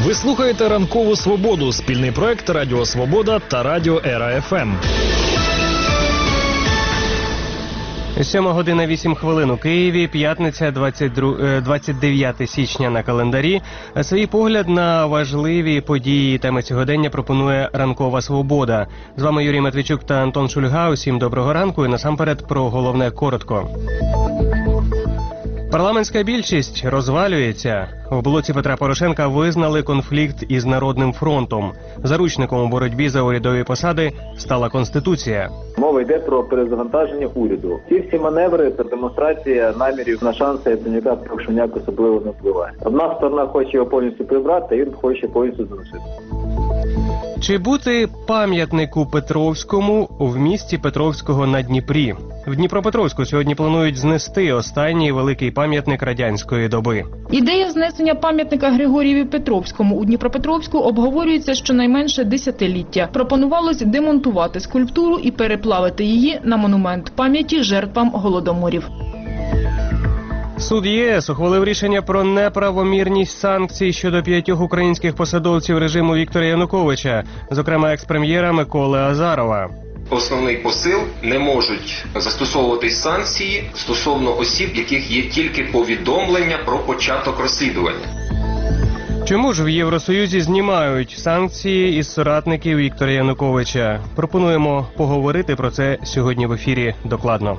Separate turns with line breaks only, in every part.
Ви слухаєте «Ранкову свободу» – спільний проект Радіо Свобода та Радіо Ера ФМ.
7:08 у Києві, п'ятниця, 29 січня на календарі. Свій погляд на важливі події і теми сьогодення пропонує «Ранкова свобода». З вами Юрій Матвійчук та Антон Шульга. Усім доброго ранку і насамперед про головне коротко. Парламентська більшість розвалюється. У блоці Петра Порошенка визнали конфлікт із Народним фронтом. Заручником у боротьбі за урядові посади стала Конституція.
Мова йде про перезавантаження уряду. Ці всі маневри – це демонстрація намірів на шанси Яценюка, що ніяк особливо не впливає. Одна сторона хоче його повністю прибрати, а він хоче повністю залишити.
Чи бути пам'ятнику Петровському в місті Петровського на Дніпрі? В Дніпропетровську сьогодні планують знести останній великий пам'ятник радянської доби.
Ідея знесення пам'ятника Григорієві Петровському у Дніпропетровську обговорюється щонайменше десятиліття. Пропонувалось демонтувати скульптуру і переплавити її на монумент пам'яті жертвам голодоморів.
Суд ЄС ухвалив рішення про неправомірність санкцій щодо 5 українських посадовців режиму Віктора Януковича, зокрема екс-прем'єра Миколи Азарова.
Основний посил – не можуть застосовуватись санкції стосовно осіб, яких є тільки повідомлення про початок розслідування.
Чому ж в Євросоюзі знімають санкції із соратників Віктора Януковича? Пропонуємо поговорити про це сьогодні в ефірі докладно.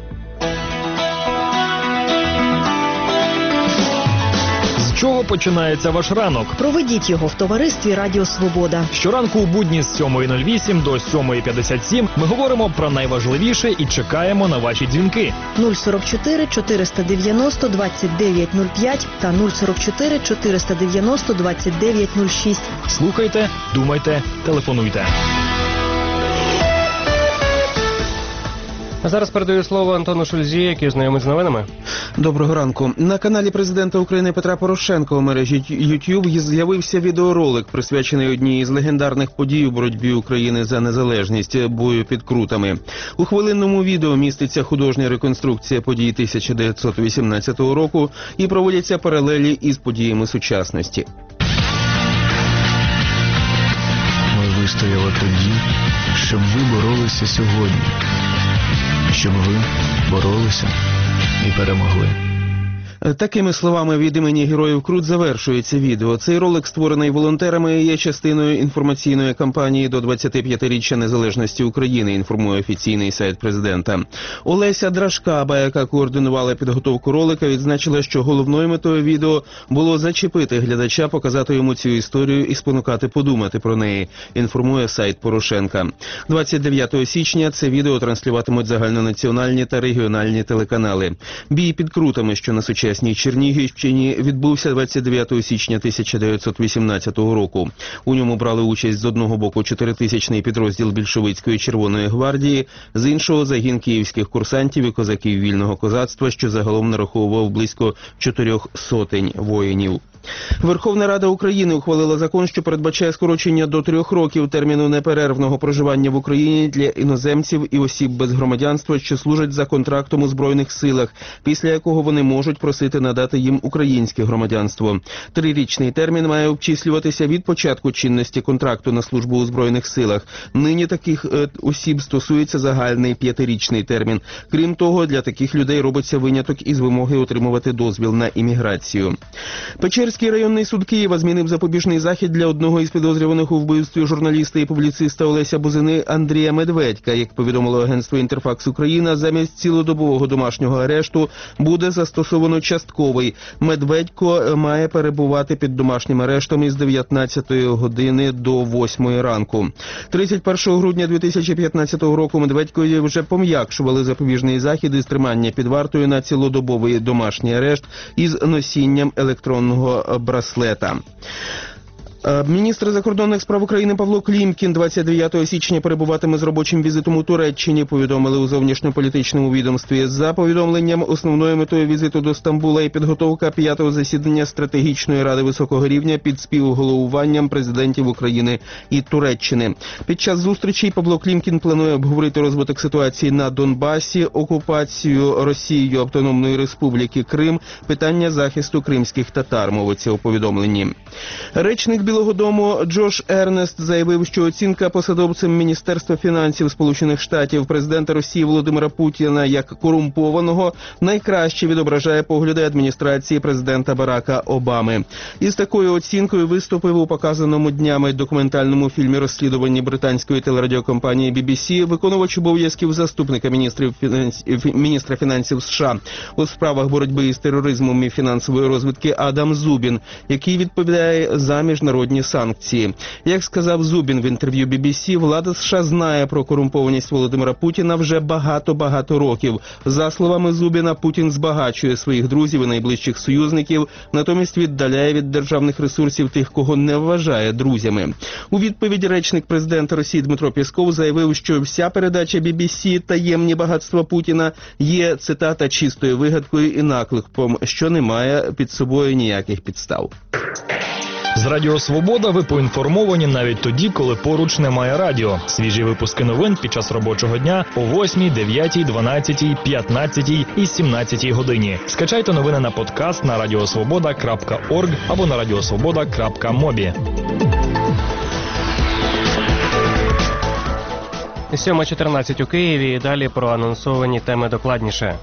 З чого починається ваш ранок?
Проведіть його в товаристві Радіо Свобода.
Щоранку у будні з 7:08 до 7:57 ми говоримо про найважливіше і чекаємо на ваші дзвінки.
044 490 2905 та 044 490 2906.
Слухайте, думайте, телефонуйте.
А зараз передаю слово Антону Шульзі, який знайомить з новинами.
Доброго ранку. На каналі президента України Петра Порошенка у мережі YouTube з'явився відеоролик, присвячений одній із легендарних подій у боротьбі України за незалежність – бою під Крутами. У хвилинному відео міститься художня реконструкція подій 1918 року і проводяться паралелі із подіями сучасності.
Ми вистояли тоді, щоб ви боролися сьогодні. Щоб ви боролися і перемогли.
Такими словами від імені Героїв Крут завершується відео. Цей ролик, створений волонтерами, є частиною інформаційної кампанії до 25-річчя незалежності України, інформує офіційний сайт президента. Олеся Драшкаба, яка координувала підготовку ролика, відзначила, що головною метою відео було зачепити глядача, показати йому цю історію і спонукати подумати про неї, інформує сайт Порошенка. 29 січня це відео транслюватимуть загальнонаціональні та регіональні телеканали. Бій під Крутами, що на сучасній Чернігівщині, відбувся 29 січня 1918 року. У ньому брали участь з одного боку 4-тисячний підрозділ більшовицької Червоної гвардії, з іншого загін київських курсантів і козаків вільного козацтва, що загалом нараховував близько 400 воїнів. Верховна Рада України ухвалила закон, що передбачає скорочення до 3 років терміну неперервного проживання в Україні для іноземців і осіб без громадянства, що служать за контрактом у Збройних силах, після якого вони можуть просити надати їм українське громадянство. 3-річний термін має обчислюватися від початку чинності контракту на службу у Збройних силах. Нині таких осіб стосується загальний 5-річний термін. Крім того, для таких людей робиться виняток із вимоги отримувати дозвіл на імміграцію. Печерський районний суд Києва змінив запобіжний захід для одного із підозрюваних у вбивстві журналіста і публіциста Олеся Бузини Андрія Медведька. Як повідомило агентство «Інтерфакс Україна», замість цілодобового домашнього арешту буде застосовано частковий. Медведько має перебувати під домашнім арештом із 19 години до 8 ранку. 31 грудня 2015 року Медведькові вже пом'якшували запобіжний захід із тримання під вартою на цілодобовий домашній арешт із носінням електронного браслета. Міністр закордонних справ України Павло Клімкін 29 січня перебуватиме з робочим візитом у Туреччині, повідомили у зовнішньополітичному відомстві. За повідомленням, основною метою візиту до Стамбула є підготовка 5-го засідання стратегічної ради високого рівня під співголовуванням президентів України і Туреччини. Під час зустрічей Павло Клімкін планує обговорити розвиток ситуації на Донбасі, окупацію Росією Автономної Республіки Крим, питання захисту кримських татар, мовиться у повідомленні. Речник Білого дому Джош Ернест заявив, що оцінка посадовцем Міністерства фінансів Сполучених Штатів президента Росії Володимира Путіна як корумпованого найкраще відображає погляди адміністрації президента Барака Обами. Із такою оцінкою виступив у показаному днями документальному фільмі розслідуванні британської телерадіокомпанії BBC виконувач обов'язків заступника міністра фінансів США у справах боротьби із тероризмом і фінансової розвідки Адам Зубін, який відповідає за міжнародні санкції. Як сказав Зубін в інтерв'ю BBC, влада США знає про корумпованість Володимира Путіна вже багато років. За словами Зубіна, Путін збагачує своїх друзів і найближчих союзників, натомість віддаляє від державних ресурсів тих, кого не вважає друзями. У відповідь речник президента Росії Дмитро Пєсков заявив, що вся передача BBC «Таємні багатства Путіна» є, цитата, чистою вигадкою і накликом, що не має під собою ніяких підстав.
З Радіо Свобода ви поінформовані навіть тоді, коли поруч немає радіо. Свіжі випуски новин під час робочого дня о 8, 9, 12, 15 і 17 годині. Скачайте новини на подкаст на radiosvoboda.org або на radiosvoboda.mobi.
7:14 у Києві і далі про анонсовані теми докладніше.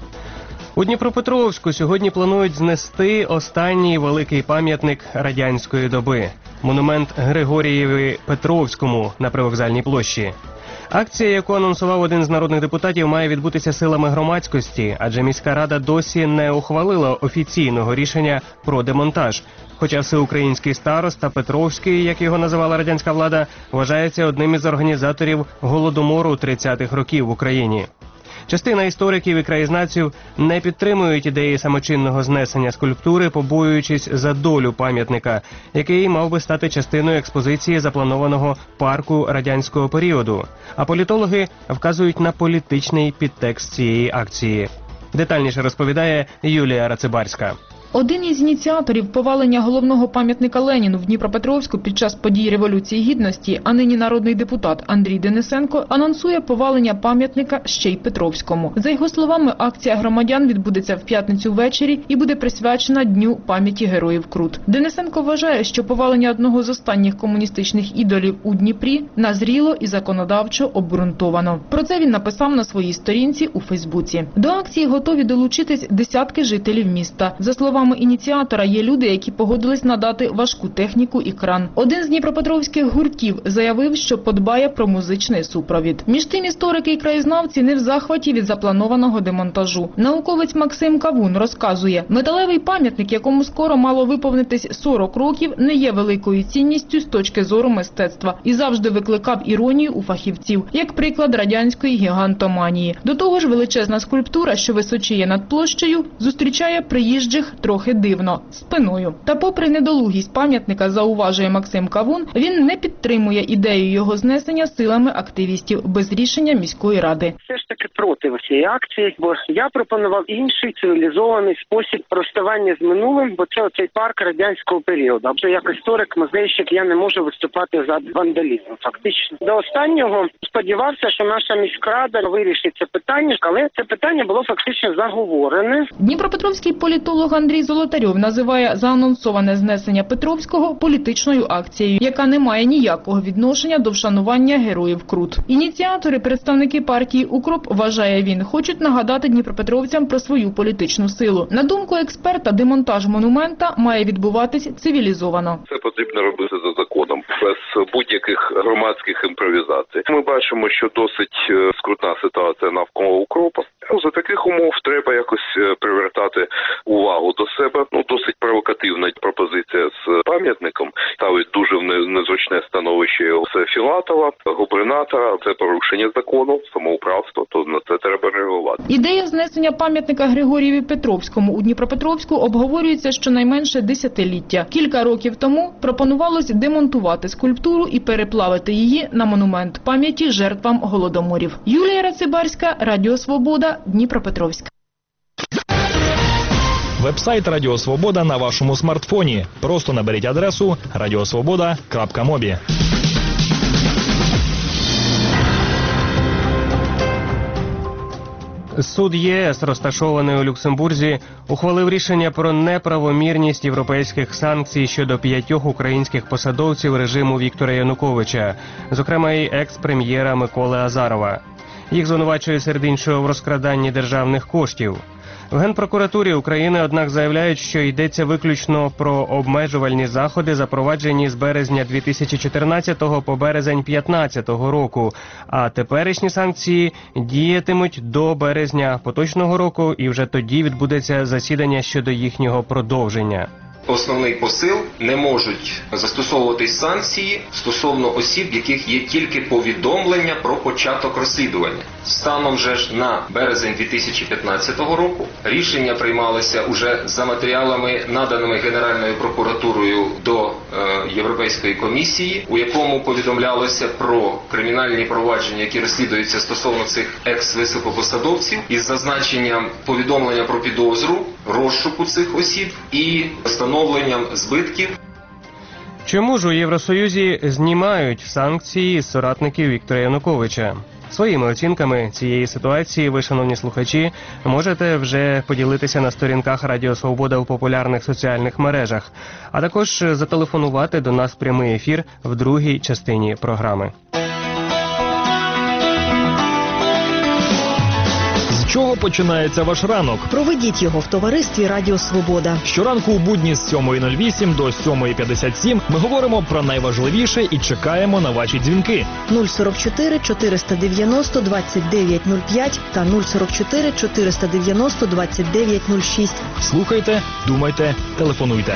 У Дніпропетровську сьогодні планують знести останній великий пам'ятник радянської доби – монумент Григорієві Петровському на Привокзальній площі. Акція, яку анонсував один з народних депутатів, має відбутися силами громадськості, адже міська рада досі не ухвалила офіційного рішення про демонтаж. Хоча всеукраїнський староста Петровський, як його називала радянська влада, вважається одним із організаторів Голодомору 30-х років в Україні. Частина істориків і краєзнавців не підтримують ідеї самочинного знесення скульптури, побоюючись за долю пам'ятника, який мав би стати частиною експозиції запланованого парку радянського періоду. А політологи вказують на політичний підтекст цієї акції. Детальніше розповідає Юлія Рацибарська.
Один із ініціаторів повалення головного пам'ятника Леніну в Дніпропетровську під час подій Революції Гідності, а нині народний депутат Андрій Денисенко, анонсує повалення пам'ятника ще й Петровському. За його словами, акція громадян відбудеться в п'ятницю ввечері і буде присвячена Дню пам'яті героїв Крут. Денисенко вважає, що повалення одного з останніх комуністичних ідолів у Дніпрі назріло і законодавчо обґрунтовано. Про це він написав на своїй сторінці у Фейсбуці. До акції готові долучитись десятки жителів міста. За словами ініціатора, є люди, які погодились надати важку техніку і кран. Один з дніпропетровських гуртів заявив, що подбає про музичний супровід. Між тим, історики і краєзнавці не в захваті від запланованого демонтажу. Науковець Максим Кавун розказує, металевий пам'ятник, якому скоро мало виповнитись 40 років, не є великою цінністю з точки зору мистецтва і завжди викликав іронію у фахівців, як приклад радянської гігантоманії. До того ж, величезна скульптура, що височіє над площею, зустрічає приїжджих трохи дивно, спиною. Та попри недолугість пам'ятника, зауважує Максим Кавун, він не підтримує ідею його знесення силами активістів без рішення міської ради.
Все ж таки проти цієї акції, бо я пропонував інший цивілізований спосіб розставання з минулим, бо це оцей парк радянського періоду. Або як історик, музейщик, я не можу виступати за вандалізм, фактично. До останнього сподівався, що наша міська рада вирішить це питання, але це питання було фактично заговорене.
Дніпропетровський політолог Андрій Золотарьов називає заанонсоване знесення Петровського політичною акцією, яка не має ніякого відношення до вшанування героїв Крут. Ініціатори, представники партії «Укроп», вважає він, хочуть нагадати дніпропетровцям про свою політичну силу. На думку експерта, демонтаж монумента має відбуватись цивілізовано.
Це потрібно робити за законом, без будь-яких громадських імпровізацій. Ми бачимо, що досить скрутна ситуація навколо «Укропа». За таких умов треба якось привертати увагу до себе. Досить провокативна пропозиція з пам'ятником. Ставить дуже в незручне становище Філатова, губернатора. Це порушення закону, самоуправство, то на це треба реагувати.
Ідея знесення пам'ятника Григорієві Петровському у Дніпропетровську обговорюється щонайменше десятиліття. Кілька років тому пропонувалось демонтувати скульптуру і переплавити її на монумент пам'яті жертвам Голодоморів. Юлія Рацибарська, Радіо Свобода, Дніпропетровськ.
Вебсайт Радіо Свобода на вашому смартфоні. Просто наберіть адресу radiosvoboda.mobi.
Суд ЄС, розташований у Люксембурзі, ухвалив рішення про неправомірність європейських санкцій щодо 5 українських посадовців режиму Віктора Януковича, зокрема і екс-прем'єра Миколи Азарова. Їх звинувачує серед іншого в розкраданні державних коштів. В Генпрокуратурі України, однак, заявляють, що йдеться виключно про обмежувальні заходи, запроваджені з березня 2014 по березень 2015 року, а теперішні санкції діятимуть до березня поточного року, і вже тоді відбудеться засідання щодо їхнього продовження.
Основний посил: не можуть застосовуватись санкції стосовно осіб, яких є тільки повідомлення про початок розслідування. Станом же ж на березень 2015 року рішення приймалися уже за матеріалами, наданими Генеральною прокуратурою до Європейської комісії, у якому повідомлялося про кримінальні провадження, які розслідуються стосовно цих екс-високопосадовців, із зазначенням повідомлення про підозру, розшуку цих осіб і встановленням збитків.
Чому ж у Євросоюзі знімають санкції з соратників Віктора Януковича? Своїми оцінками цієї ситуації ви, шановні слухачі, можете вже поділитися на сторінках Радіо Свобода в популярних соціальних мережах, а також зателефонувати до нас в прямий ефір в другій частині програми.
З чого починається ваш ранок?
Проведіть його в товаристві Радіо Свобода.
Щоранку у будні з 7:08 до 7:57 ми говоримо про найважливіше і чекаємо на ваші дзвінки.
044 490 2905 та 044 490 2906.
Слухайте, думайте, телефонуйте.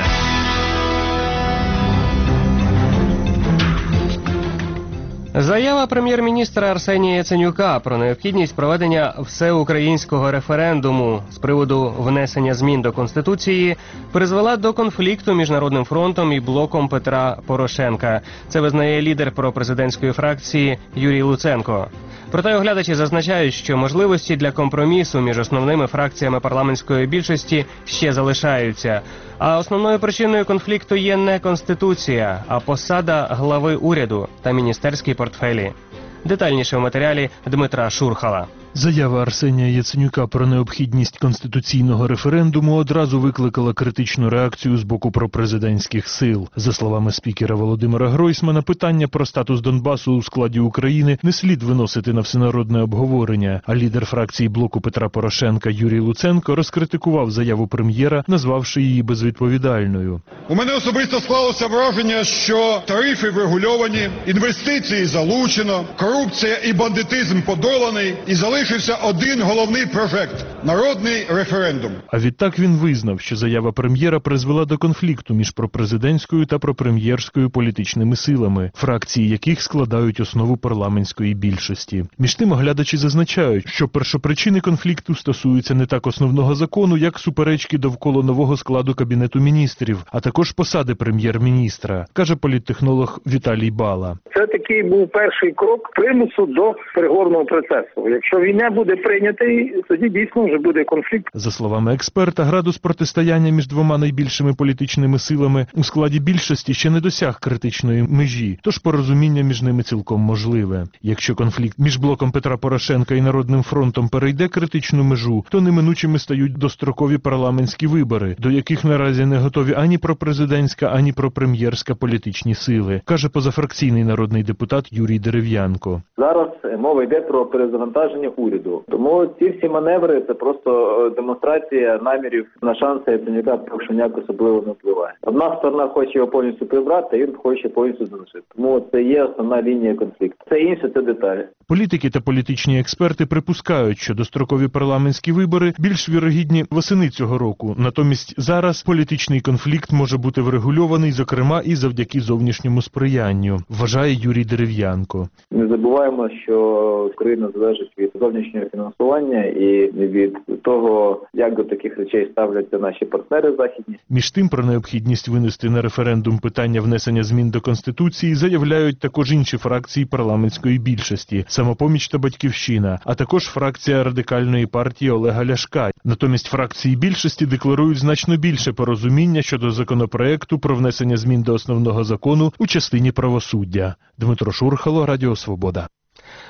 Заява прем'єр-міністра Арсенія Яценюка про необхідність проведення всеукраїнського референдуму з приводу внесення змін до Конституції призвела до конфлікту між Народним фронтом і блоком Петра Порошенка. Це визнає лідер пропрезидентської фракції Юрій Луценко. Проте оглядачі зазначають, що можливості для компромісу між основними фракціями парламентської більшості ще залишаються. А основною причиною конфлікту є не Конституція, а посада глави уряду та міністерські портфелі. Детальніше в матеріалі Дмитра Шурхала.
Заява Арсенія Яценюка про необхідність конституційного референдуму одразу викликала критичну реакцію з боку пропрезидентських сил. За словами спікера Володимира Гройсмана, питання про статус Донбасу у складі України не слід виносити на всенародне обговорення, а лідер фракції блоку Петра Порошенка Юрій Луценко розкритикував заяву прем'єра, назвавши її безвідповідальною.
У мене особисто склалося враження, що тарифи врегульовані, інвестиції залучено, корупція і бандитизм подоланий, і залишився один головний проект – народний референдум.
А відтак він визнав, що заява прем'єра призвела до конфлікту між пропрезидентською та пропрем'єрською політичними силами, фракції яких складають основу парламентської більшості. Між тим оглядачі зазначають, що першопричини конфлікту стосуються не так основного закону, як суперечки довкола нового складу Кабінету міністрів, а також посади прем'єр-міністра, каже політтехнолог Віталій Бала.
Це такий був перший крок примусу до переговорного процесу. Якщо він не буде прийнятий, тоді дійсно вже буде конфлікт.
За словами експерта, градус протистояння між двома найбільшими політичними силами у складі більшості ще не досяг критичної межі, тож порозуміння між ними цілком можливе. Якщо конфлікт між блоком Петра Порошенка і Народним фронтом перейде критичну межу, то неминучими стають дострокові парламентські вибори, до яких наразі не готові ані пропрезидентська, ані пропрем'єрська політичні сили, каже позафракційний народний депутат Юрій Дерев'янко.
Зараз мова йде про перезавантаження уряду. Тому ці всі маневри – це просто демонстрація намірів на шанси Яценюка, що ніяк особливо не впливає. Одна сторона хоче його повністю прибрати, а він хоче повністю залишити. Тому це є основна лінія конфлікту. Це інше, це деталі.
Політики та політичні експерти припускають, що дострокові парламентські вибори більш вірогідні восени цього року. Натомість зараз політичний конфлікт може бути врегульований, зокрема, і завдяки зовнішньому сприянню, вважає Юрій Дерев'янко.
Не забуваємо, що Україна залежить від зовнішнього фінансування і від того, як до таких речей ставляться наші партнери західні.
Між тим, про необхідність винести на референдум питання внесення змін до Конституції заявляють також інші фракції парламентської більшості – «Самопоміч» та «Батьківщина», а також фракція Радикальної партії Олега Ляшка. Натомість фракції більшості декларують значно більше порозуміння щодо законопроекту про внесення змін до основного закону у частині правосуддя. Дмитро Шурхало, Радіо Свобода.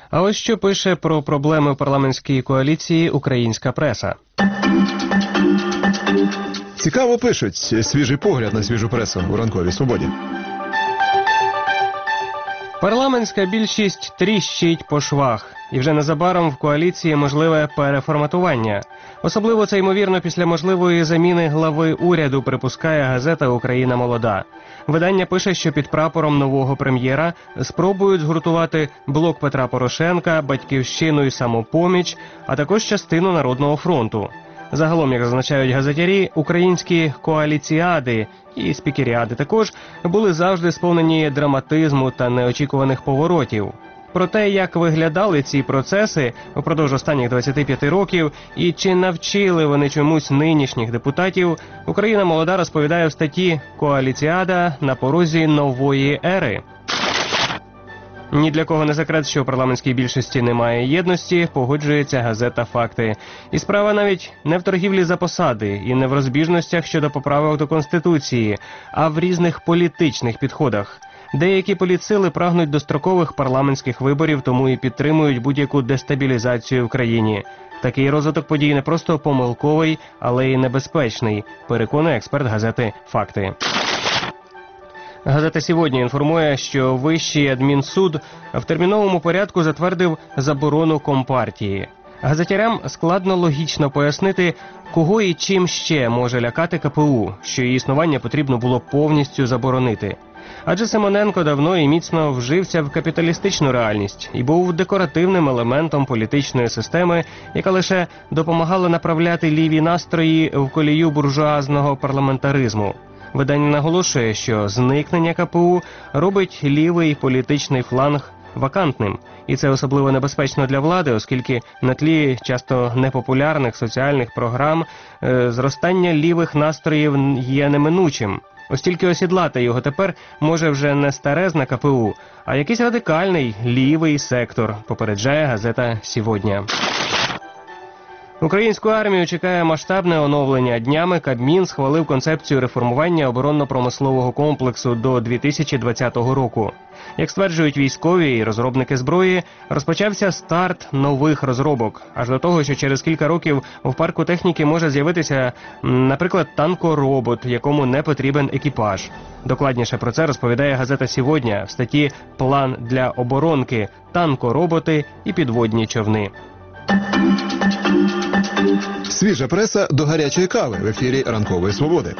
А ось що пише про проблеми в парламентській коаліції українська преса.
Цікаво пишуть. Свіжий погляд на свіжу пресу у ранковій свободі.
Парламентська більшість тріщить по швах. І вже незабаром в коаліції можливе переформатування. Особливо це ймовірно після можливої заміни глави уряду, припускає газета «Україна молода». Видання пише, що під прапором нового прем'єра спробують згуртувати блок Петра Порошенка, Батьківщину і Самопоміч, а також частину Народного фронту. Загалом, як зазначають газетярі, українські коаліціади і спікеріади також були завжди сповнені драматизму та неочікуваних поворотів. Про те, як виглядали ці процеси упродовж останніх 25 років і чи навчили вони чомусь нинішніх депутатів, «Україна молода» розповідає в статті «Коаліціада на порозі нової ери». Ні для кого не секрет, що у парламентській більшості немає єдності, погоджується газета «Факти». І справа навіть не в торгівлі за посади і не в розбіжностях щодо поправок до Конституції, а в різних політичних підходах. Деякі політсили прагнуть дострокових парламентських виборів, тому і підтримують будь-яку дестабілізацію в країні. Такий розвиток подій не просто помилковий, але й небезпечний, переконує експерт газети «Факти». Газета «Сьогодні» інформує, що Вищий адмінсуд в терміновому порядку затвердив заборону Компартії. Газетярям складно логічно пояснити, кого і чим ще може лякати КПУ, що її існування потрібно було повністю заборонити. Адже Симоненко давно і міцно вжився в капіталістичну реальність і був декоративним елементом політичної системи, яка лише допомагала направляти ліві настрої в колію буржуазного парламентаризму. Видання наголошує, що зникнення КПУ робить лівий політичний фланг вакантним. І це особливо небезпечно для влади, оскільки на тлі часто непопулярних соціальних програм зростання лівих настроїв є неминучим. Ось тільки осідлати його тепер може вже не старезна КПУ, а якийсь радикальний лівий сектор, попереджає газета «Сьогодні». Українську армію чекає масштабне оновлення. Днями Кабмін схвалив концепцію реформування оборонно-промислового комплексу до 2020 року. Як стверджують військові і розробники зброї, розпочався старт нових розробок. Аж до того, що через кілька років в парку техніки може з'явитися, наприклад, танкоробот, якому не потрібен екіпаж. Докладніше про це розповідає газета «Сьогодні» в статті «План для оборонки. Танкороботи і підводні човни».
Свіжа преса до гарячої кави в ефірі «Ранкової свободи».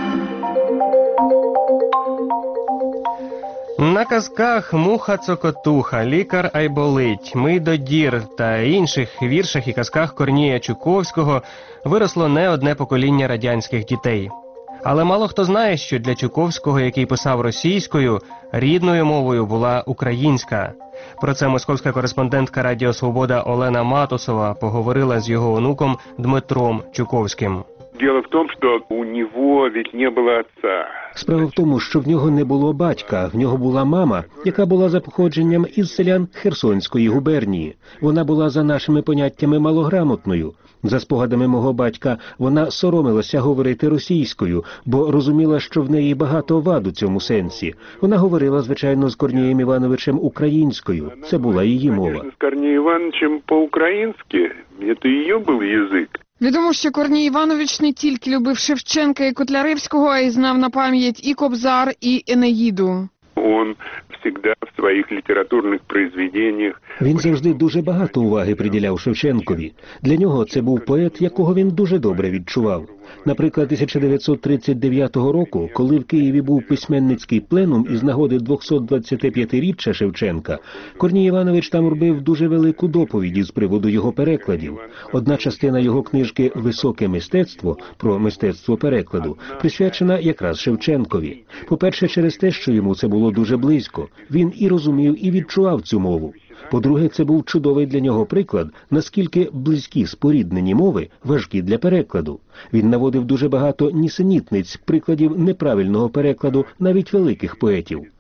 На казках «Муха-цокотуха», «Лікар Айболить», «Мий до дір» та інших віршах і казках Корнія Чуковського виросло не одне покоління радянських дітей. Але мало хто знає, що для Чуковського, який писав російською, рідною мовою була українська. Про це московська кореспондентка Радіо Свобода Олена Матусова поговорила з його онуком Дмитром Чуковським.
Дело в том, что у него ведь не было отца.
Справа в тому, що в нього не було батька, в нього була мама, яка була за походженням із селян Херсонської губернії. Вона була за нашими поняттями малограмотною. За спогадами мого батька, вона соромилася говорити російською, бо розуміла, що в неї багато вад у цьому сенсі. Вона говорила, звичайно, з Корнієм Івановичем українською. Це була її мова.
З Корнієм Івановичем по-українськи. Це її був язик.
Відомо, що Корній Іванович не тільки любив Шевченка і Котляревського, а й знав на пам'ять і Кобзар, і Енеїду.
Он завжди в своїх літературних произведеннях.
Він завжди дуже багато уваги приділяв Шевченкові. Для нього це був поет, якого він дуже добре відчував. Наприклад, 1939 року, коли в Києві був письменницький пленум із нагоди 225-річчя Шевченка, Корній Іванович там робив дуже велику доповідь із приводу його перекладів. Одна частина його книжки «Високе мистецтво» про мистецтво перекладу присвячена якраз Шевченкові. По-перше, через те, що йому це було дуже близько. Він і розумів, і відчував цю мову. По-друге, це був чудовий для нього приклад, наскільки близькі споріднені мови важкі для перекладу. Він наводив дуже багато нісенітниць, прикладів неправильного перекладу навіть великих поетів.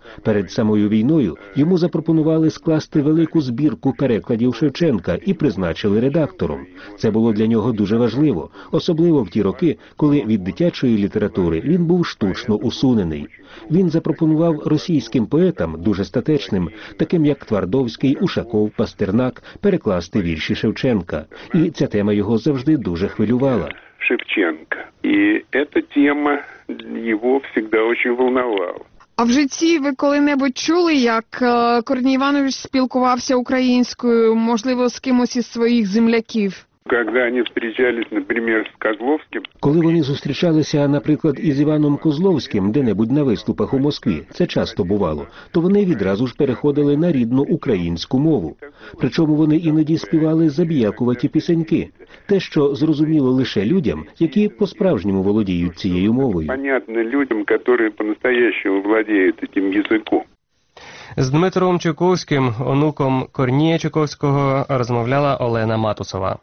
Перед самою війною йому запропонували скласти велику збірку перекладів Шевченка і призначили редактором. Це було для нього дуже важливо, особливо в ті роки, коли від дитячої літератури він був штучно усунений. Він запропонував російським поетам, дуже статечним, таким як Твардовський, Ушаков, Пастернак, перекласти вірші Шевченка. І ця тема його завжди дуже хвилювала.
Шевченко. И эта тема его всегда очень волновала.
А в житті ви коли-небудь чули, як Корній Іванович спілкувався українською, можливо, з кимось із своїх земляків?
Когда они встречались, например, с Козловским.
Коли вони зустрічалися, наприклад, із Іваном Козловським де-небудь на виступах у Москві, це часто бувало, то вони відразу ж переходили на рідну українську мову. Причому вони іноді співали забіякуваті пісеньки. Те, що зрозуміло лише людям, які по-справжньому володіють цією мовою.
Понятно людям, які по-настоящему владіють цим язиком.
З Дмитром Чуковським, онуком Корнія Чуковського, розмовляла Олена Матусова.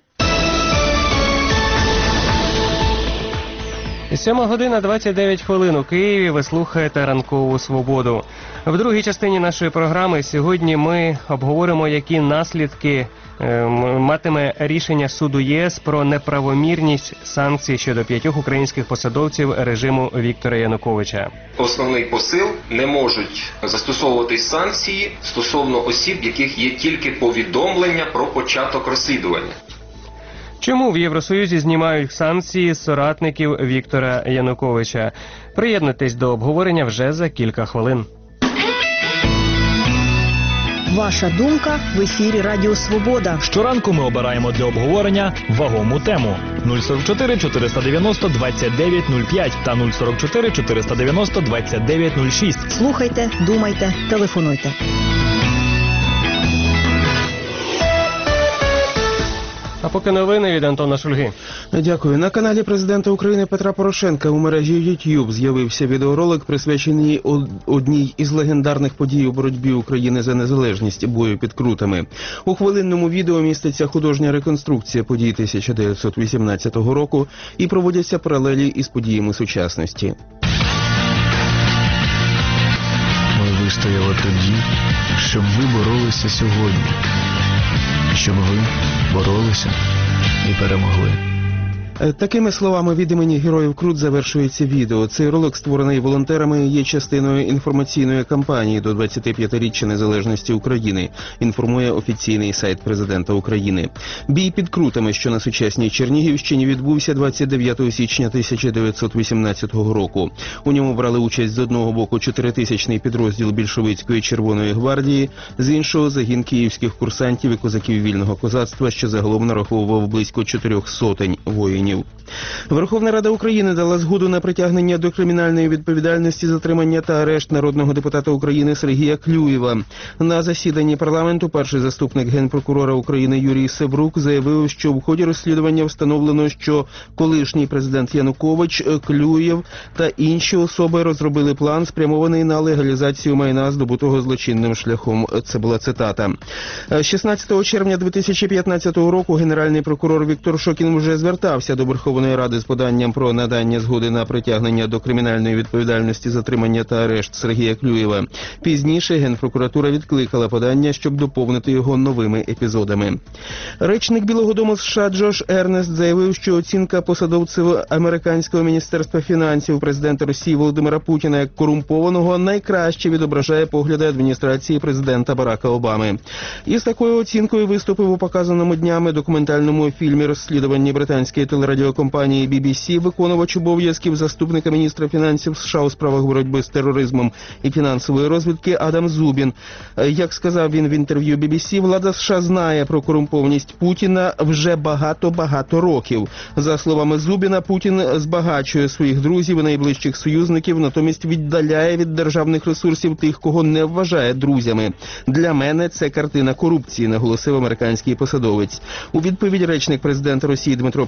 7:29 у Києві. Ви слухаєте «Ранкову свободу». В другій частині нашої програми сьогодні ми обговоримо, які наслідки матиме рішення суду ЄС про неправомірність санкцій щодо 5 українських посадовців режиму Віктора Януковича.
Основний посил: не можуть застосовуватись санкції стосовно осіб, яких є тільки повідомлення про початок розслідування.
Чому в Євросоюзі знімають санкції з соратників Віктора Януковича? Приєднуйтесь до обговорення вже за кілька хвилин.
Ваша думка в ефірі Радіо Свобода.
Щоранку ми обираємо для обговорення вагому тему. 044 490 2905 та 044 490 2906.
Слухайте, думайте, телефонуйте.
А поки новини від Антона Шульги.
Дякую. На каналі президента України Петра Порошенка у мережі YouTube з'явився відеоролик, присвячений одній із легендарних подій у боротьбі України за незалежність – бою під Крутами. У хвилинному відео міститься художня реконструкція подій 1918 року і проводяться паралелі із подіями сучасності.
Ми вистояли тоді, щоб ви боролися сьогодні. Щоб ви боролися і перемогли.
Такими словами від імені Героїв Крут завершується відео. Цей ролик, створений волонтерами, є частиною інформаційної кампанії до 25-річчя незалежності України, інформує офіційний сайт президента України. Бій під Крутами, що на сучасній Чернігівщині, відбувся 29 січня 1918 року. У ньому брали участь з одного боку 4000-й підрозділ більшовицької Червоної гвардії, з іншого загін київських курсантів і козаків вільного козацтва, що загалом нараховував близько 400 воїнів. Верховна Рада України дала згоду на притягнення до кримінальної відповідальності, затримання та арешт народного депутата України Сергія Клюєва. На засіданні парламенту перший заступник генпрокурора України Юрій Севрук заявив, що в ході розслідування встановлено, що колишній президент Янукович, Клюєв та інші особи розробили план, спрямований на легалізацію майна, здобутого злочинним шляхом. Це була цитата. 16 червня 2015 року генеральний прокурор Віктор Шокін вже звертався до Верховної Ради з поданням про надання згоди на притягнення до кримінальної відповідальності, затримання та арешт Сергія Клюєва. Пізніше Генпрокуратура відкликала подання, щоб доповнити його новими епізодами. Речник Білого дому США Джош Ернест заявив, що оцінка посадовців американського міністерства фінансів президента Росії Володимира Путіна як корумпованого найкраще відображає погляди адміністрації президента Барака Обами. Із такою оцінкою виступив у показаному днями документальному фільмі розслідування британської телерадіокомпанії BBC виконувач обов'язків заступника міністра фінансів США у справах боротьби з тероризмом і фінансової розвідки Адам Зубін. Як сказав він в інтерв'ю BBC, влада США знає про корумпованість Путіна вже багато років. За словами Зубіна, Путін збагачує своїх друзів і найближчих союзників, натомість віддаляє від державних ресурсів тих, кого не вважає друзями. Для мене це картина корупції, наголосив американський посадовець. У відповідь речник президента Росії Дмитро Пєсков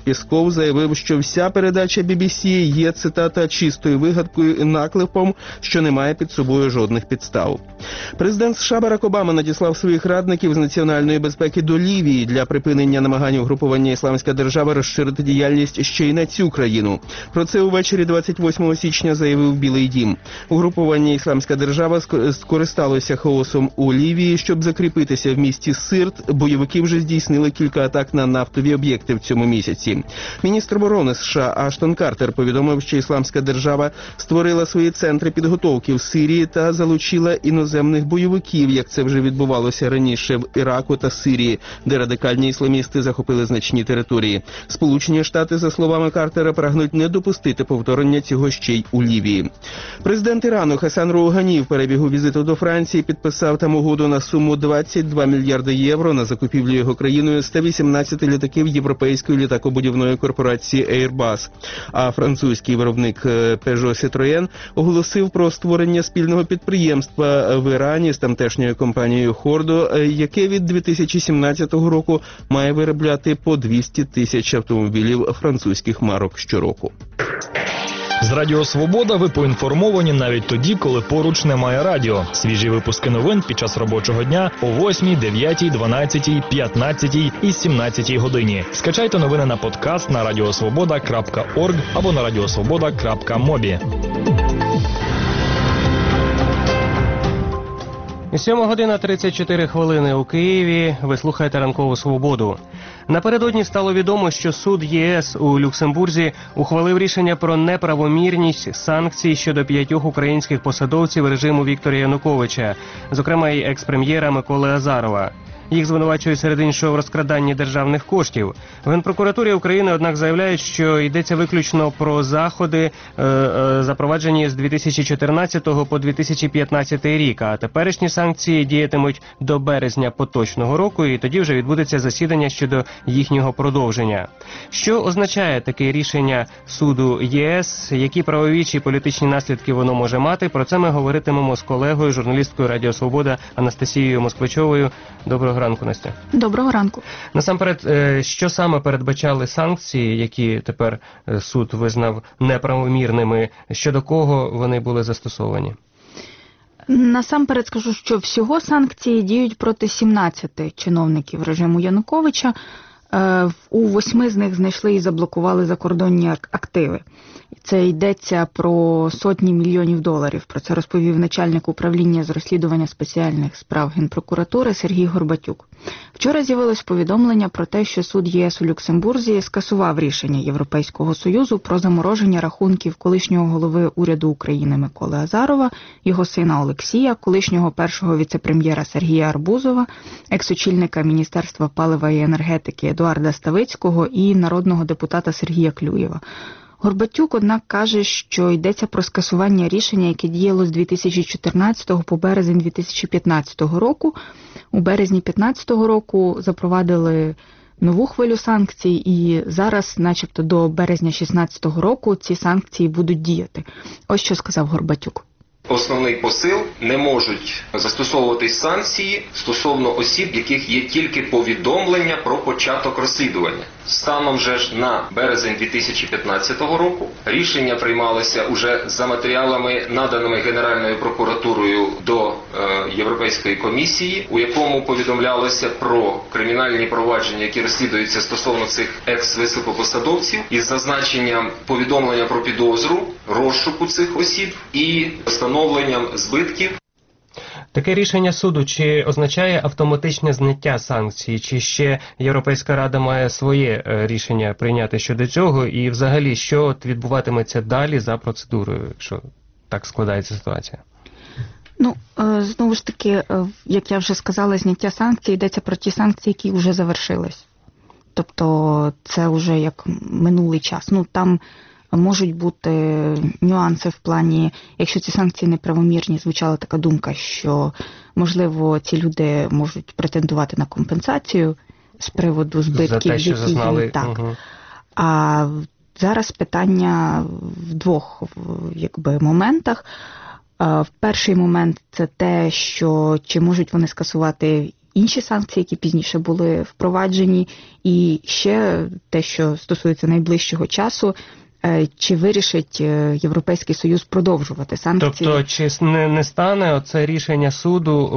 Шоу заявив, що вся передача BBC є, цитата, чистою вигадкою і наклепом, що не має під собою жодних підстав. Президент США Барак Обама надіслав своїх радників з національної безпеки до Лівії для припинення намагань угрупування «Ісламська держава» розширити діяльність ще й на цю країну. Про це увечері 28 січня заявив Білий дім. Угрупування «Ісламська держава» скористалося хаосом у Лівії, щоб закріпитися в місті Сирт. Бойовики вже здійснили кілька атак на нафтові об'єкти в цьому місяці. Міністр оборони США Аштон Картер повідомив, що «Ісламська держава» створила свої центри підготовки в Сирії та залучила іноземних бойовиків, як це вже відбувалося раніше в Іраку та Сирії, де радикальні ісламісти захопили значні території. Сполучені Штати, за словами Картера, прагнуть не допустити повторення цього ще й у Лівії. Президент Ірану Хасан Роухані в перебігу візиту до Франції підписав там угоду на суму 22 мільярди євро на закупівлю його країною 118 літаків європейської літакобудівної корпорації Airbus. А французький виробник Peugeot Citroën оголосив про створення спільного підприємства в Ірані з тамтешньою компанією Хордо, яке від 2017 року має виробляти по 200 тисяч автомобілів французьких марок щороку.
З Радіо Свобода ви поінформовані навіть тоді, коли поруч немає радіо. Свіжі випуски новин під час робочого дня о 8, 9, 12, 15 і 17 годині. Скачайте новини на подкаст на radiosvoboda.org або на radiosvoboda.mobi.
7:34 у Києві. Ви слухаєте «Ранкову свободу». Напередодні стало відомо, що суд ЄС у Люксембурзі ухвалив рішення про неправомірність санкцій щодо 5 українських посадовців режиму Віктора Януковича, зокрема і екс-прем'єра Миколи Азарова. Їх звинувачують серед іншого в розкраданні державних коштів. В Генпрокуратурі України, однак, заявляють, що йдеться виключно про заходи, запроваджені з 2014 по 2015 рік, а теперішні санкції діятимуть до березня поточного року, і тоді вже відбудеться засідання щодо їхнього продовження. Що означає таке рішення суду ЄС, які правові чи політичні наслідки воно може мати? Про це ми говоритимемо з колегою, журналісткою Радіо Свобода Анастасією Москвичовою. Доброго ранку, Настя.
Доброго ранку.
Насамперед, що саме передбачали санкції, які тепер суд визнав неправомірними, щодо кого вони були застосовані?
Насамперед скажу, що всього санкції діють проти 17 чиновників режиму Януковича. У 8 з них знайшли і заблокували закордонні активи. Це йдеться про сотні мільйонів доларів. Про це розповів начальник управління з розслідування спеціальних справ Генпрокуратури Сергій Горбатюк. Вчора з'явилось повідомлення про те, що суд ЄС у Люксембурзі скасував рішення Європейського Союзу про замороження рахунків колишнього голови уряду України Миколи Азарова, його сина Олексія, колишнього першого віце-прем'єра Сергія Арбузова, екс-очільника Міністерства палива і енергетики Едуарда Ставицького і народного депутата Сергія Клюєва. Горбатюк, однак, каже, що йдеться про скасування рішення, яке діяло з 2014 по березень 2015 року. У березні 2015 року запровадили нову хвилю санкцій, і зараз, начебто, до березня 2016 року ці санкції будуть діяти. Ось що сказав Горбатюк.
Основний посил: не можуть застосовуватись санкції стосовно осіб, яких є тільки повідомлення про початок розслідування. Станом же ж на березень 2015 року рішення приймалося уже за матеріалами, наданими Генеральною прокуратурою до Європейської комісії, у якому повідомлялося про кримінальні провадження, які розслідуються стосовно цих екс-високопосадовців, із зазначенням повідомлення про підозру, розшуку цих осіб і встановленням збитків.
Таке рішення суду чи означає автоматичне зняття санкцій, чи ще Європейська Рада має своє рішення прийняти щодо цього, і взагалі, що відбуватиметься далі за процедурою, якщо так складається ситуація?
Знову ж таки, як я вже сказала, зняття санкцій йдеться про ті санкції, які вже завершились. Тобто це вже як минулий час. Там можуть бути нюанси в плані, якщо ці санкції неправомірні, звучала така думка, що, можливо, ці люди можуть претендувати на компенсацію з приводу збитків.
За те, що зазнали.
Так. А зараз питання в двох моментах. Перший момент – це те, що чи можуть вони скасувати інші санкції, які пізніше були впроваджені, і ще те, що стосується найближчого часу, чи вирішить Європейський Союз продовжувати санкції.
Тобто, чи не стане оце рішення суду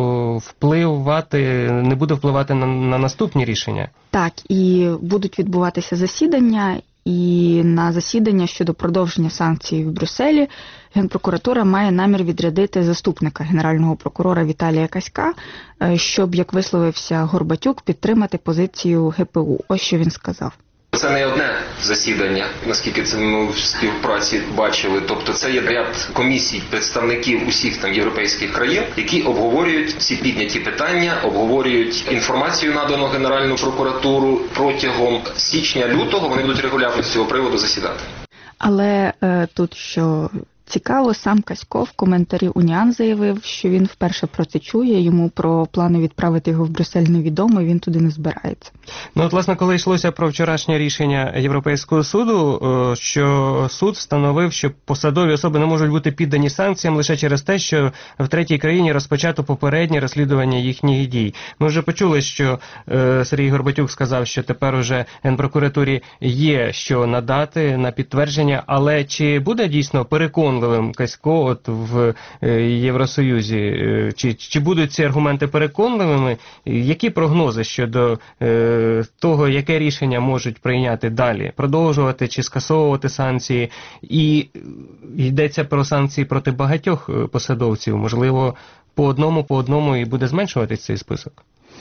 не буде впливати на наступні рішення?
Так, і будуть відбуватися засідання, і на засідання щодо продовження санкцій в Брюсселі Генпрокуратура має намір відрядити заступника генерального прокурора Віталія Каська, щоб, як висловився Горбатюк, підтримати позицію ГПУ. Ось що він сказав.
Це не одне засідання, наскільки це ми в співпраці бачили. Тобто це є ряд комісій, представників усіх там європейських країн, які обговорюють всі підняті питання, обговорюють інформацію, надану Генеральну прокуратуру. Протягом січня-лютого вони будуть регулярно з цього приводу засідати.
Але тут, що цікаво, сам Касько в коментарі Уніан заявив, що він вперше про це чує, йому про плани відправити його в Брюссель невідомо, і він туди не збирається.
Ну, от, власне, коли йшлося про вчорашнє рішення Європейського суду, що суд встановив, що посадові особи не можуть бути піддані санкціям лише через те, що в третій країні розпочато попереднє розслідування їхніх дій. Ми вже почули, що Сергій Горбатюк сказав, що тепер уже Генпрокуратурі є що надати на підтвердження, але чи буде дійсно переконливим Касько от в Євросоюзі? Чи будуть ці аргументи переконливими? Які прогнози щодо того, яке рішення можуть прийняти далі? Продовжувати чи скасовувати санкції? І йдеться про санкції проти багатьох посадовців. Можливо, по одному і буде зменшуватись цей список?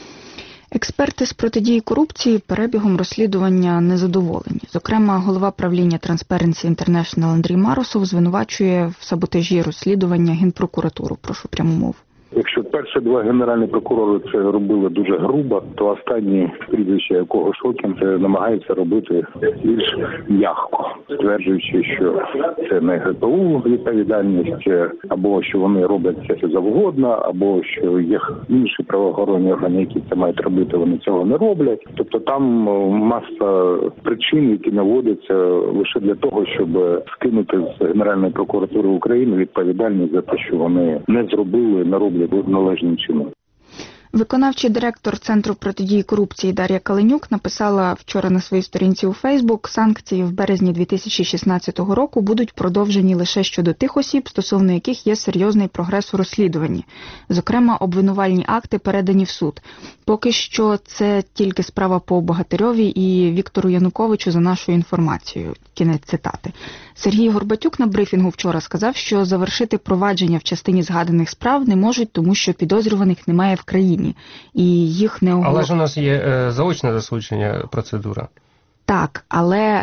Експерти з протидії корупції перебігом розслідування незадоволені. Зокрема, голова правління Transparency International Андрій Марусов звинувачує в саботажі розслідування Генпрокуратуру. Прошу пряму мову.
Якщо перші два генеральні прокурори це робили дуже грубо, то останні, прізвище якого Шокін, це намагається робити більш м'яко, стверджуючи, що це не ГПУ відповідальність, або що вони роблять все, що завгодно, або що є інші правоохоронні органи, які це мають робити, вони цього не роблять. Тобто там маса причин, які наводяться лише для того, щоб скинути з Генеральної прокуратури України відповідальність за те, що вони не зробили, не роблять належним чином.
Виконавчий директор Центру протидії корупції Дар'я Каленюк написала вчора на своїй сторінці у Фейсбук: санкції в березні 2016 року будуть продовжені лише щодо тих осіб, стосовно яких є серйозний прогрес у розслідуванні. Зокрема, обвинувальні акти передані в суд. Поки що це тільки справа по Богатирьові і Віктору Януковичу, за нашою інформацією. Кінець цитати. Сергій Горбатюк на брифінгу вчора сказав, що завершити провадження в частині згаданих справ не можуть, тому що підозрюваних немає в країні. І їх не
Але ж у нас є заочне засудження процедура.
Так, але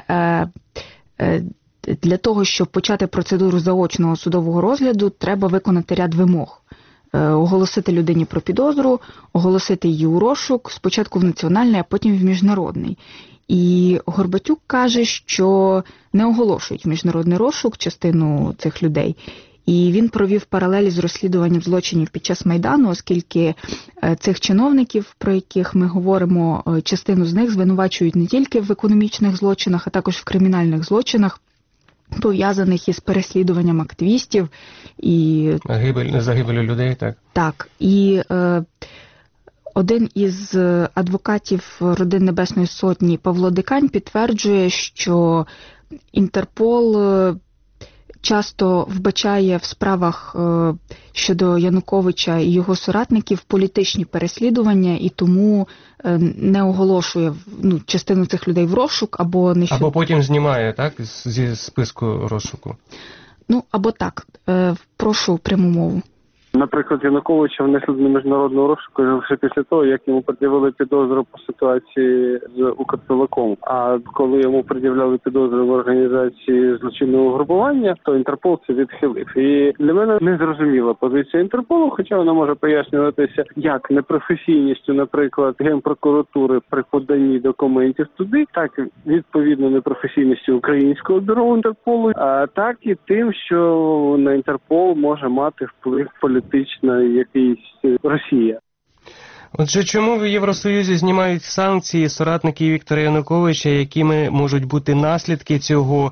для того, щоб почати процедуру заочного судового розгляду, треба виконати ряд вимог. Оголосити людині про підозру, оголосити її у розшук, спочатку в національний, а потім в міжнародний. І Горбатюк каже, що не оголошують в міжнародний розшук частину цих людей. І він провів паралелі з розслідуванням злочинів під час Майдану, оскільки цих чиновників, про яких ми говоримо, частину з них звинувачують не тільки в економічних злочинах, а також в кримінальних злочинах, пов'язаних із переслідуванням активістів і
загибелю людей, так?
Так. І один із адвокатів родин Небесної Сотні Павло Дикань підтверджує, що Інтерпол часто вбачає в справах щодо Януковича і його соратників політичні переслідування і тому не оголошує частину цих людей в розшук або
потім знімає, так, зі списку розшуку.
Або так. Прошу пряму мову.
Наприклад, Януковича внесли до міжнародного розшуку лише після того, як йому пред'явили підозру по ситуації з Укртелеком. А коли йому пред'являли підозру в організації злочинного угрупування, то Інтерпол це відхилив. І для мене незрозуміла позиція Інтерполу, хоча вона може пояснюватися як непрофесійністю, наприклад, Генпрокуратури при поданні документів туди, так відповідно непрофесійністю Українського бюро Інтерполу, а так і тим, що на Інтерпол може мати вплив політичний якийсь Росія.
Отже, чому в Євросоюзі знімають санкції соратників Віктора Януковича, якими можуть бути наслідки цього,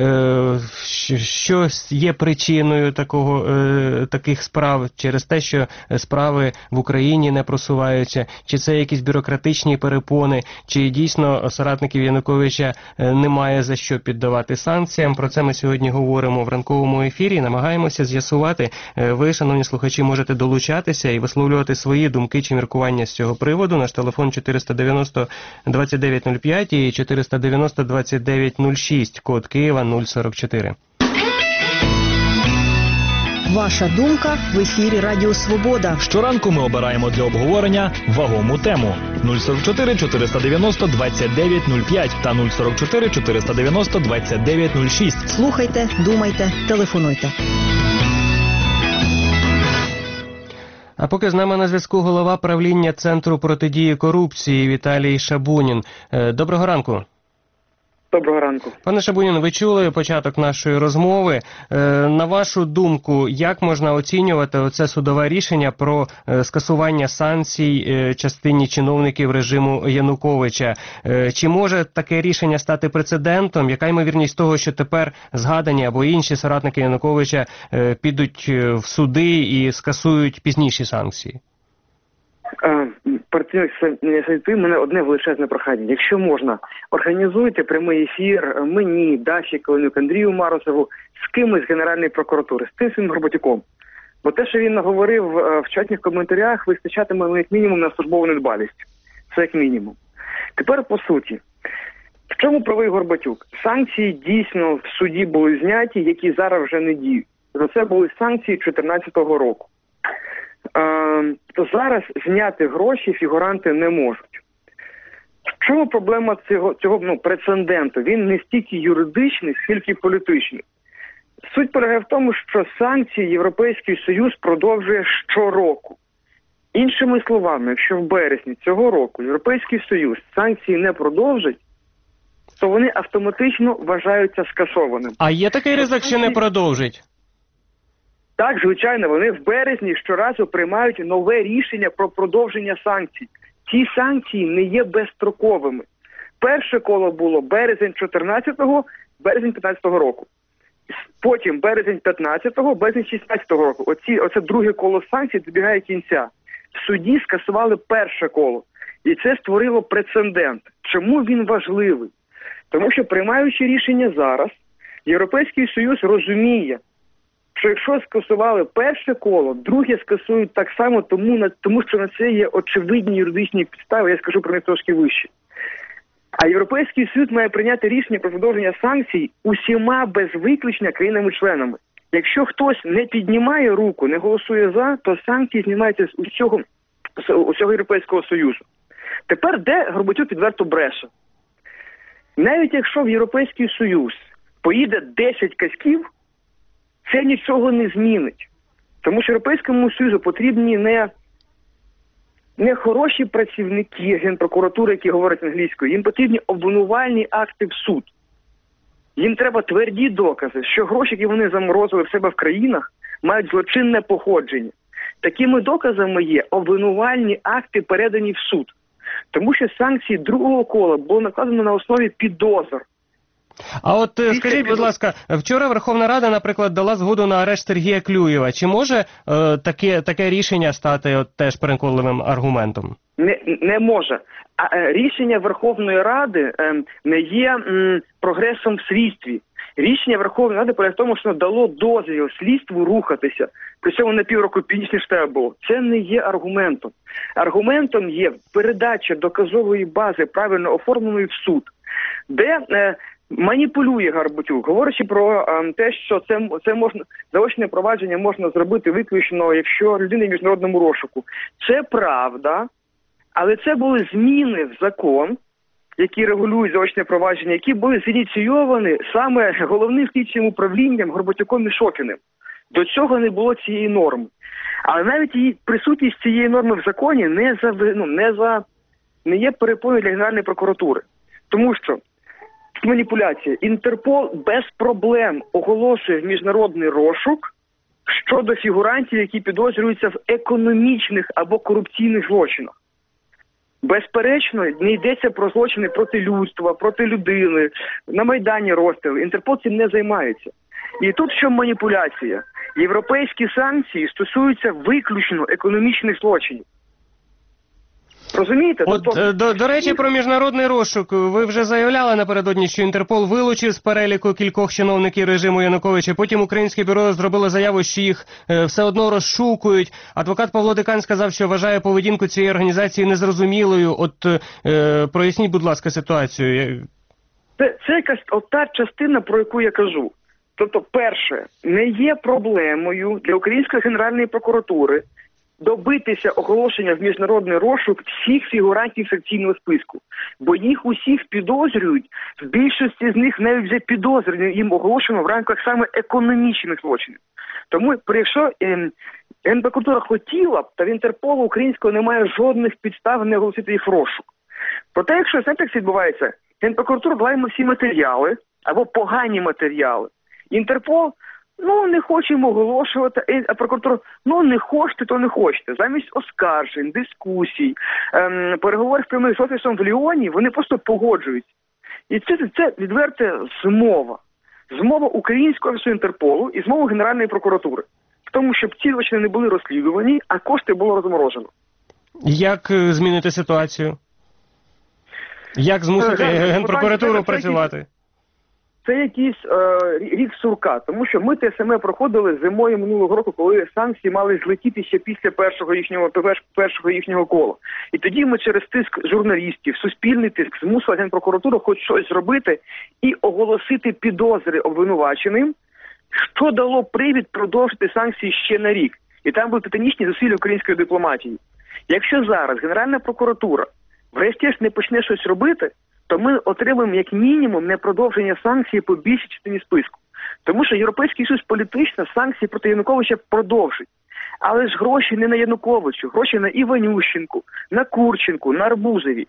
що є причиною таких справ через те, що справи в Україні не просуваються, чи це якісь бюрократичні перепони, чи дійсно соратників Януковича немає за що піддавати санкціям? Про це ми сьогодні говоримо в ранковому ефірі, намагаємося з'ясувати. Ви, шановні слухачі, можете долучатися і висловлювати свої думки чи міркування з цього приводу. Наш телефон 490-2905 і 490-2906, код Києва 044.
Ваша думка в ефірі Радіо Свобода.
Щоранку ми обираємо для обговорення вагому тему. 044 490 2905 та 044 490 2906.
Слухайте, думайте, телефонуйте.
А поки з нами на зв'язку голова правління Центру протидії корупції Віталій Шабунін. Доброго ранку.
Доброго ранку.
Пане Шабунін, ви чули початок нашої розмови. На вашу думку, як можна оцінювати оце судове рішення про скасування санкцій частині чиновників режиму Януковича? Чи може таке рішення стати прецедентом? Яка ймовірність того, що тепер згадані або інші соратники Януковича підуть в суди і скасують пізніші санкції?
Перед тим, мене одне величезне прохання. Якщо можна, організуйте прямий ефір мені, Даші Калинюк, Андрію Марусову, з кимось з Генеральної прокуратури, з тим своїм Горбатюком. Бо те, що він наговорив в чатних коментарях, вистачатиме як мінімум на службову недбалість. Це як мінімум. Тепер по суті. В чому правий Горбатюк? Санкції дійсно в суді були зняті, які зараз вже не діють. За це були санкції 2014 року. То зараз зняти гроші фігуранти не можуть. В чому проблема цього прецеденту? Він не стільки юридичний, скільки політичний. Суть полягає в тому, що санкції Європейський Союз продовжує щороку. Іншими словами, якщо в березні цього року Європейський Союз санкції не продовжить, то вони автоматично вважаються скасованими.
А є такий ризик, що не продовжить?
Так, звичайно, вони в березні щоразу приймають нове рішення про продовження санкцій. Ці санкції не є безстроковими. Перше коло було березень 14-го, березень 15-го року. Потім березень 15-го, березень 16-го року. Оце друге коло санкцій добігає кінця. В суді скасували перше коло. І це створило прецедент. Чому він важливий? Тому що, приймаючи рішення зараз, Європейський Союз розуміє, що якщо скасували перше коло, друге скасують так само, тому що на це є очевидні юридичні підстави, я скажу про них трошки вище. А Європейський Союз має прийняти рішення про продовження санкцій усіма без виключення країнами-членами. Якщо хтось не піднімає руку, не голосує за, то санкції знімаються з усього Європейського Союзу. Тепер де Горбатюк відверто бреше? Навіть якщо в Європейський Союз поїде 10 казків, це нічого не змінить. Тому що Європейському Союзу потрібні не хороші працівники Генпрокуратури, які говорять англійською, їм потрібні обвинувальні акти в суд. Їм треба тверді докази, що гроші, які вони заморозили в себе в країнах, мають злочинне походження. Такими доказами є обвинувальні акти, передані в суд. Тому що санкції другого кола було накладено на основі підозр.
А от скажіть, будь ласка, вчора Верховна Рада, наприклад, дала згоду на арешт Сергія Клюєва. Чи може таке рішення стати теж переконливим аргументом?
Не може. А рішення Верховної Ради не є прогресом в слідстві. Рішення Верховної Ради полягає в тому, що дало дозвіл слідству рухатися. При цьому на півроку пізніше, ніж треба було. Це не є аргументом. Аргументом є передача доказової бази, правильно оформленої в суд, де маніпулює Горбатюк, говорячи про те, що це можна, заочне провадження можна зробити виключно, якщо людина в міжнародному розшуку. Це правда, але це були зміни в закон, які регулюють заочне провадження, які були зініційовані саме головним слідчим управлінням Горбатюком і Шокіним. До цього не було цієї норми. Але навіть її присутність цієї норми в законі не є перепоною для Генеральної прокуратури. Тому що маніпуляція. Інтерпол без проблем оголошує міжнародний розшук щодо фігурантів, які підозрюються в економічних або корупційних злочинах. Безперечно, не йдеться про злочини проти людства, проти людини, на Майдані розстріли. Інтерпол цим не займається. І тут що маніпуляція? Європейські санкції стосуються виключно економічних злочинів. Розумієте?
До речі, про міжнародний розшук. Ви вже заявляли напередодні, що Інтерпол вилучив з переліку кількох чиновників режиму Януковича. Потім українське бюро зробило заяву, що їх все одно розшукують. Адвокат Павло Дикан сказав, що вважає поведінку цієї організації незрозумілою. Проясніть, будь ласка, ситуацію.
Це якась та частина, про яку я кажу. Тобто, перше, не є проблемою для Української Генеральної прокуратури добитися оголошення в міжнародний розшук всіх фігурантів санкційного списку. Бо їх усіх підозрюють, в більшості з них навіть вже підозрюють, їм оголошено в рамках саме економічних злочинів. Тому, якщо Генпрокуратура хотіла б, та в Інтерполу українського немає жодних підстав не оголосити їх в розшук. Проте, якщо знаєте, як це відбувається, Генпрокуратура дала всі матеріали, або погані матеріали. Інтерпол, не хочемо оголошувати, а прокуратура, не хочете, то не хочете. Замість оскаржень, дискусій, переговорів прямих з офісом в Ліоні, вони просто погоджуються. І це відверта змова. Змова українського офісу Інтерполу і змова Генеральної прокуратури. В тому, щоб ці злочини не були розслідувані, а кошти було розморожено.
Як змінити ситуацію? Як змусити Генпрокуратуру працювати?
Це якийсь рік сурка, тому що ми те саме проходили зимою минулого року, коли санкції мали злетіти ще після першого їхнього кола. І тоді ми через тиск журналістів, суспільний тиск, змусили Генпрокуратуру хоч щось зробити і оголосити підозри обвинуваченим, що дало привід продовжити санкції ще на рік. І там були титанічні зусилля української дипломатії. Якщо зараз Генеральна прокуратура врешті-решт не почне щось робити, то ми отримаємо як мінімум непродовження санкцій по більшій частині списку. Тому що Європейський Союз політично санкції проти Януковича продовжить. Але ж гроші не на Януковичу, гроші на Іванющенку, на Курченку, на Арбузові.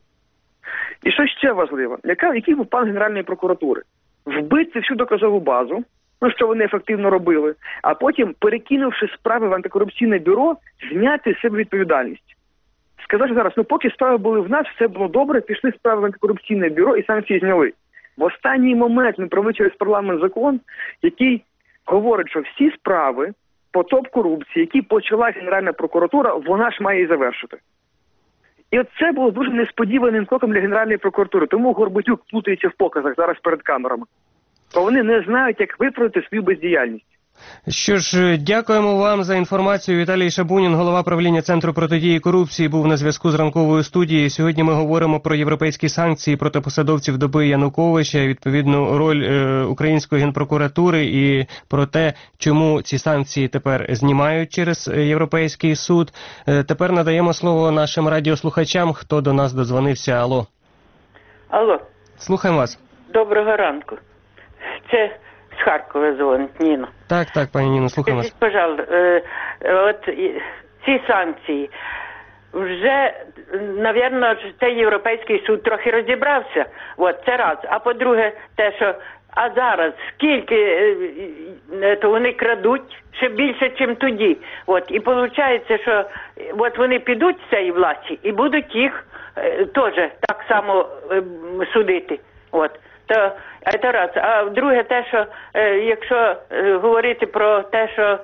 І що ще важливо? Який був план Генеральної прокуратури? Вбити всю доказову базу, що вони ефективно робили, а потім, перекинувши справи в антикорупційне бюро, зняти з себе відповідальність. Сказати зараз, поки справи були в нас, все було добре, пішли справи в антикорупційне бюро і санкції зняли. В останній момент ми провели через парламент закон, який говорить, що всі справи по топ-корупції, які почала Генеральна прокуратура, вона ж має і завершити. І це було дуже несподіваним кроком для Генеральної прокуратури. Тому Горбатюк плутається в показах зараз перед камерами. Бо вони не знають, як виправити свою бездіяльність.
Що ж, дякуємо вам за інформацію. Віталій Шабунін, голова правління Центру протидії корупції, був на зв'язку з ранковою студією. Сьогодні ми говоримо про європейські санкції проти посадовців доби Януковича, відповідну роль української генпрокуратури і про те, чому ці санкції тепер знімають через Європейський суд. Тепер надаємо слово нашим радіослухачам, хто до нас додзвонився. Алло.
Алло.
Слухаємо вас.
Доброго ранку. Це з Харкова дзвонить Ніна.
Так, пані Ніно, слухаємо вас.
Скажіть, пожалуйста, от ці санкції, вже, навірно, цей Європейський суд трохи розібрався, це раз. А по-друге, те, що, а зараз скільки то вони крадуть, ще більше, ніж тоді. І виходить, що вони підуть з цієї власті і будуть їх теж так само судити. То це раз. А друге те, що якщо говорити про те, що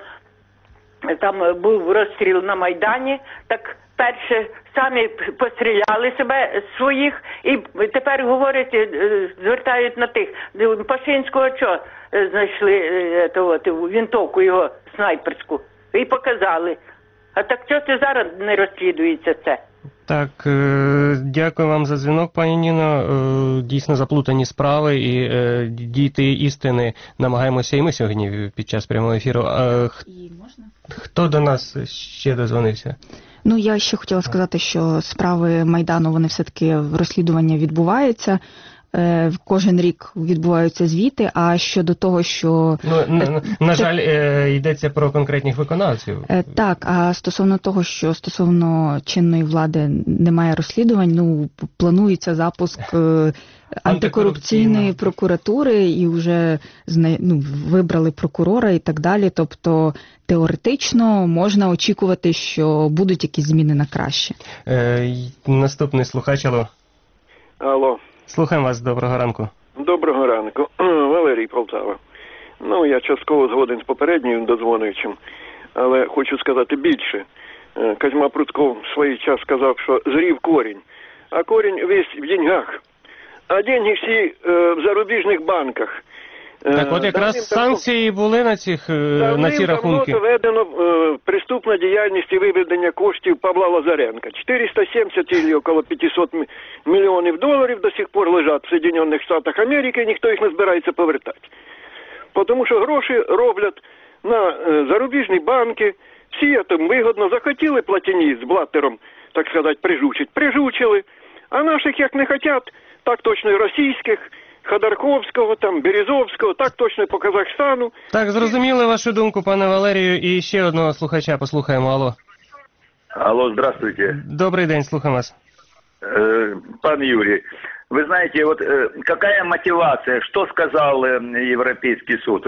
там був розстріл на Майдані, так перше самі постріляли себе своїх і тепер говорять, звертають на тих. Пашинського що знайшли винтовку його снайперську і показали. А так чого це зараз не розслідується це?
Так, дякую вам за дзвінок, пані Ніно. Дійсно заплутані справи і дійти істини намагаємося і ми сьогодні під час прямого ефіру. Хто до нас ще дозвонився?
Я ще хотіла сказати, що справи Майдану, вони все-таки розслідування відбуваються. Кожен рік відбуваються звіти, а щодо того, що...
На жаль, йдеться про конкретних виконавців.
Так, а стосовно того, що стосовно чинної влади немає розслідувань, планується запуск антикорупційної прокуратури і вже вибрали прокурора і так далі. Тобто теоретично можна очікувати, що будуть якісь зміни на краще.
Наступний слухач, алло.
Алло.
Слухаємо вас, доброго ранку.
Доброго ранку. Валерій, Полтава. Я частково згоден з попереднім дозвонюючим, але хочу сказати більше. Козьма Прутков в свій час сказав, що зрів корінь, а корінь весь в деньгах. А деньги всі в зарубіжних банках.
Так от якраз санкції були на ці рахунки.
Доведено преступна діяльність і виведення коштів Павла Лазаренка. 470 или около 500 мільйонів доларів до сих пор лежать в Соединенных Штатах Америки, і ніхто їх не збирається повертати. Тому що гроші роблять на зарубіжні банки, всі там вигодно захотіли Платіні з Блаттером, так сказати, прижучили, а наших як не хотять, так точно і російських, Ходорковського, Березовського, так точно і по Казахстану.
Так, зрозуміли вашу думку, пане Валерію, і ще одного слухача послухаємо, алло.
Алло, здравствуйте.
Добрий день, слухаємо вас.
Пан Юрий, вы знаете, какая мотивация, что сказал Европейский суд,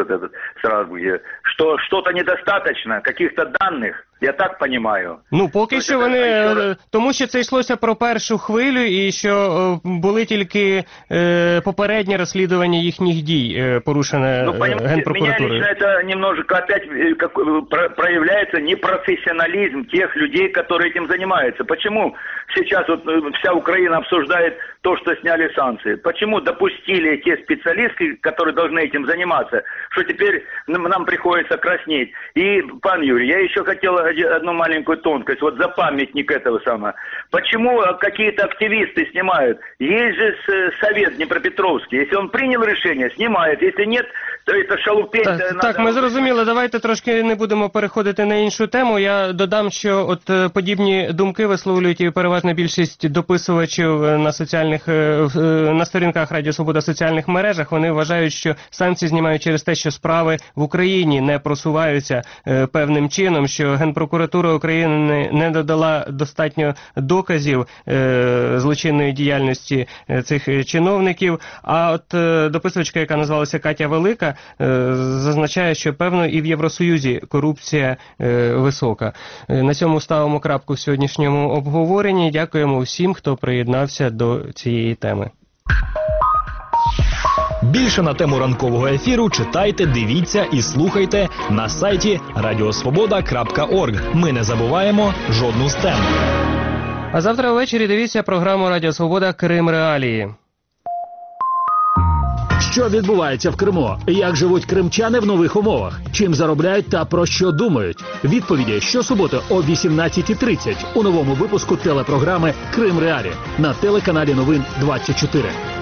что что-то недостаточно, каких-то данных, я так понимаю.
Поки що вони, тому що це йшлося про першу хвилю і що були тільки попередні розслідування їхніх дій, порушене Генпрокуратурою.
Меня лично это немножко опять проявляется непрофессионализм тех людей, которые этим занимаются. Почему сейчас вся Украина обсуждает то, что сняли санкции? Почему допустили те специалисты, которые должны этим заниматься, что теперь нам приходится краснеть? И, пан Юрий, я еще хотел одну маленькую тонкость, за памятник этого самого. Почему какие-то активисты снимают? Есть же совет Днепропетровский. Если он принял решение, снимает. Если нет, то это шалупень.
Так, ми зрозуміли. Давайте трошки не будемо переходити на іншу тему. Я додам, що подібні думки висловлюють і переважна більшість дописувачів на сторінках Радіо Свобода в соціальних мережах. Вони вважають, що санкції знімають через те, що справи в Україні не просуваються певним чином, що Генпрокуратура України не додала достатньо доказів злочинної діяльності цих чиновників. А дописувачка, яка назвалася Катя Велика, зазначає, що певно і в Євросоюзі корупція висока. На цьому ставимо крапку в сьогоднішньому обговоренні. Дякуємо всім, хто приєднався до цієї теми.
Більше на тему ранкового ефіру читайте, дивіться і слухайте на сайті radiosvoboda.org. Ми не забуваємо жодну з тем.
А завтра ввечері дивіться програму Радіо Свобода «Крим Реалії».
Що відбувається в Криму? Як живуть кримчани в нових умовах? Чим заробляють та про що думають? Відповіді щосуботи о 18:30 у новому випуску телепрограми «Крим Реалії» на телеканалі Новин 24.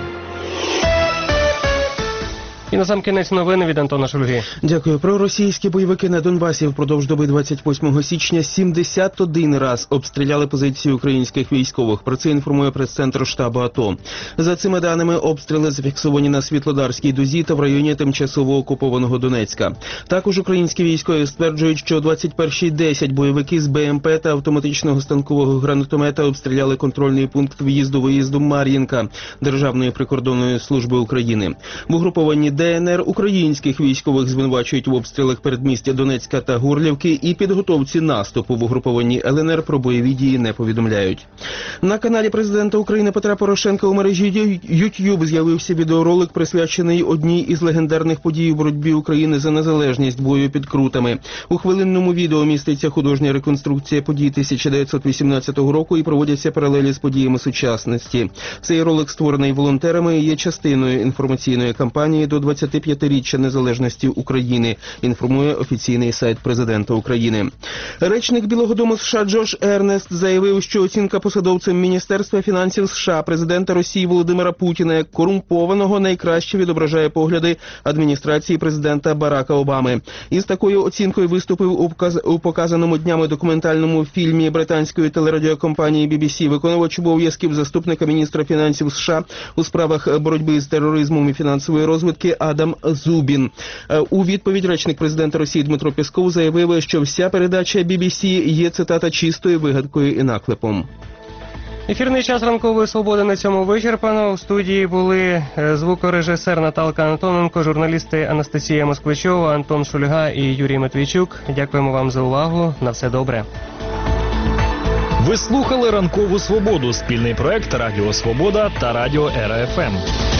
І насамкінець новини від Антона Шульги.
Дякую. Проросійські бойовики на Донбасі впродовж доби 28 січня 71 раз обстріляли позиції українських військових. Про це інформує прес-центр штабу АТО. За цими даними, обстріли зафіксовані на Світлодарській дузі та в районі тимчасово окупованого Донецька. Також українські військові стверджують, що о 21:10 бойовики з БМП та автоматичного станкового гранатомета обстріляли контрольний пункт в'їзду-виїзду Мар'їнка Державної прикордонної служби України. В угрупованні ДНР українських військових звинувачують в обстрілах передмістя Донецька та Горлівки і підготовці наступу. В угрупованні ЛНР про бойові дії не повідомляють. На каналі президента України Петра Порошенка у мережі YouTube з'явився відеоролик, присвячений одній із легендарних подій у боротьбі України за незалежність, бою під Крутами. У хвилинному відео міститься художня реконструкція подій 1918 року і проводяться паралелі з подіями сучасності. Цей ролик, створений волонтерами, є частиною інформаційної кампанії до 25-річчя незалежності України, інформує офіційний сайт президента України. Речник Білого дому США Джош Ернест заявив, що оцінка посадовцем Міністерства фінансів США президента Росії Володимира Путіна як корумпованого найкраще відображає погляди адміністрації президента Барака Обами. Із такою оцінкою виступив у показаному днями документальному фільмі британської телерадіокомпанії BBC виконувач обов'язків заступника міністра фінансів США у справах боротьби з тероризмом і фінансової розвитки Адам Зубін. У відповідь речник президента Росії Дмитро Пєсков заявив, що вся передача BBC є, цитата, чистою вигадкою і наклепом.
Ефірний час ранкової свободи на цьому вичерпано. У студії були звукорежисер Наталка Антоненко, журналісти Анастасія Москвичова, Антон Шульга і Юрій Матвійчук. Дякуємо вам за увагу. На все добре.
Ви слухали «Ранкову свободу» – спільний проект Радіо Свобода та Радіо Ера ФМ.